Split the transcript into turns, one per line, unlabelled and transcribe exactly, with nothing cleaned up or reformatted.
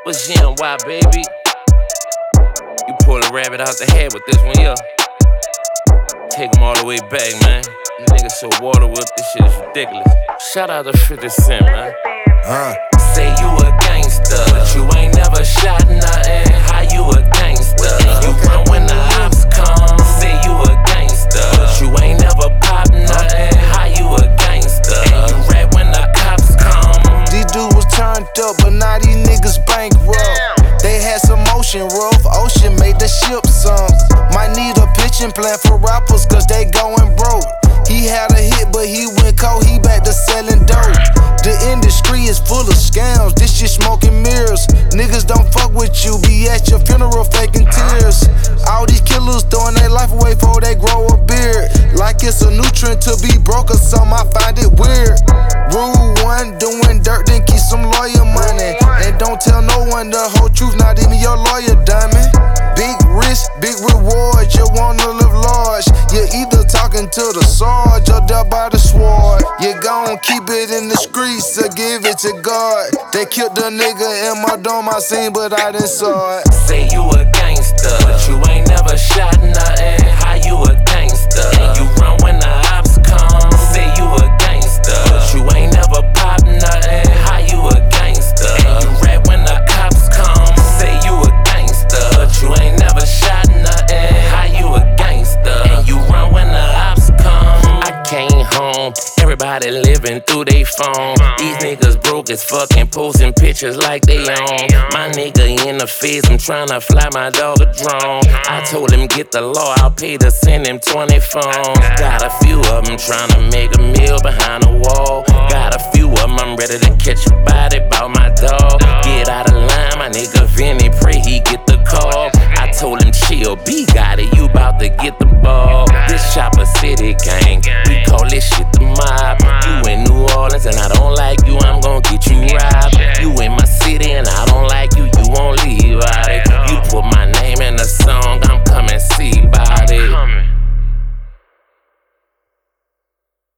What's G N Y, baby? You pull a rabbit out the head with this one, yeah. Take them all the way back, man. You niggas so water whip, this shit is ridiculous. Shout out to fifty cent, man.
Uh.
Say you a gangster, but you ain't never shot nothing. How you a gangster? You run when the ops come. Say you a gangster, but you ain't never pop nothing. How you a gangster? And you rap when the cops come.
These dudes was turned up, but now these niggas bankrupt. They had some motion, rough ocean made the ship sunk. Might need a pitching plan for rappers, cause they going broke. He had a hit, but he went cold, he back to selling dope. The industry is full of scams, this shit smoking mirrors. Niggas don't fuck with you, be at your funeral faking tears. All these killers throwing their life away before they grow a beard. Like it's a nutrient to be broke or something, I find it weird. Rule one, doing dirt, then keep some lawyer money. And don't tell no one the whole truth, not even your lawyer, diamond. Big risk, big reward, you wanna live large. You're either talking to the sword or dead by the sword. You gon' keep it in the streets or give it to God. They killed the nigga in my dome, I seen, but I didn't saw it.
Say you a gangster, but you ain't never shot nothing. How you a gangster? And you run when the ops come. Say you a gangster, but you ain't never pop nothing. How you a gangster? And you rap when the cops come. Say you a gangster, but you ain't never shot nothing. How you a gangster? And you run when the ops come. I came home, everybody living through they phone. These niggas broke as fucking posting pictures like they own. My nigga in the face, I'm tryna fly my dog a drone. I told him get the law, I'll pay to send him twenty phones. Got a few of them tryna make a meal behind the wall. Got a few of them, I'm ready to catch a body bout my dog. Get out of line, my nigga Vinny, pray he get the call. I told him chill, B got it, you bout to get the ball. This Chopper City gang, we call this shit the mob.